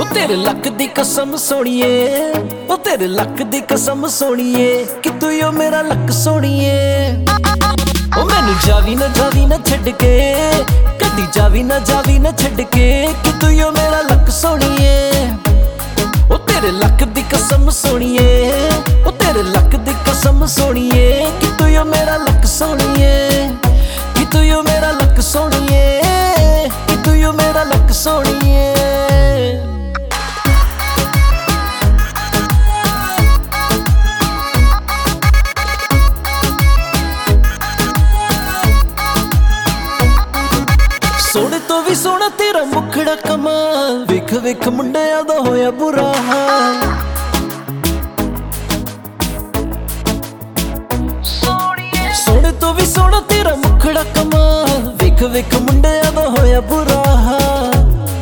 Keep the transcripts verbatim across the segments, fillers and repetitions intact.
ओ तेरे लक दी कसम सोनिए, ओ तेरे लक दी कसम सोनिए कि तू यो मेरा लक सोनिए। ओ मैनू जावी ना जावी ना छड़ के, कदी जावी ना जावी ना छड़ के कि तू यो मेरा लक सोनिए। ओ तेरे लक दी कसम सोनिए, ओ तेरे लक दी कसम सोनिए कि तू यो मेरा लक सोनिए, कि तू यो मेरा लक सोनिए, कि तू यो मेरा लक सोनिए। सोने तो भी सोना तेरा मुखड़ा कमाल, वेख वेख मुंडिया दा होया बुरा हाल। सोने तो भी सोना तेरा मुखड़ा कमाल, वेख वेख मुंडिया दा होया बुरा हाल।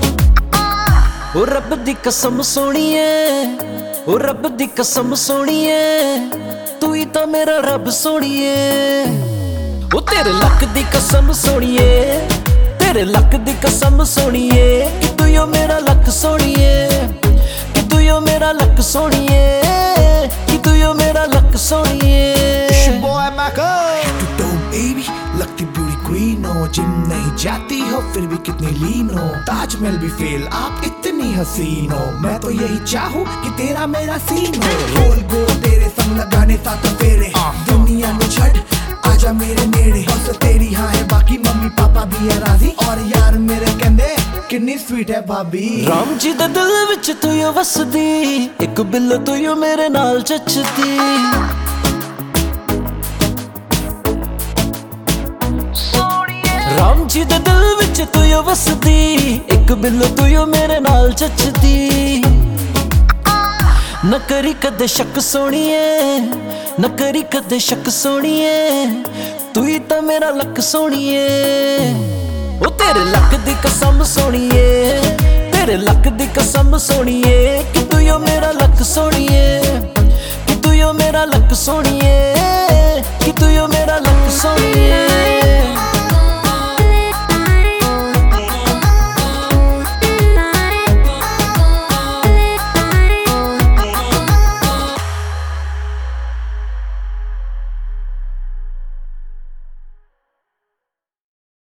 ओ रब दी कसम सोनिए, ओ रब दी कसम सोनिए, तू ही तो मेरा रब सोनिए। ओ तेरे लक दी कसम सोनिए, तेरे लक दी कसम सोनिए कि तू यो मेरा लक सोनिए, कि तू यो मेरा लक सोनिए, कि तू यो मेरा लक सोनिए। It's your boy Michael. You too dope baby, लगती ब्यूटी क्वीन हो। जिम नहीं जाती हो फिर भी कितनी लीन हो, ताजमहल भी फेल आप इतनी हसीन हो। मैं तो यही चाहूँ कि तेरा मेरा सीन हो। गोल गोल तेरे संग लगाने साथ फेरे, दुनिया में छड़ आजा मेरे नेड़े। बस तेरी हाँ है बाकी मम्मी पापा भी है राजी, और यार मेरे कहंदे कितनी स्वीट है भाभी। राम जी दे दिल विच तू यो वसदी, एक बिल्लो तू यो मेरे नाल चचदी। राम जी दे दिल विच तू यो वसदी, एक बिल्लो तू यो मेरे नाल चचदी। न करी कदे शक सोनिए, न करी कदे शक सोनिए, तू ही तो मेरा लक सोनिए। ओ तेरे लक दी कसम सोनिए, तेरे लक दी कसम सोनिए कि तू यो मेरा लक सोनिए, कि तू यो मेरा लक सोनिए, कि तू यो मेरा लक सोनिए।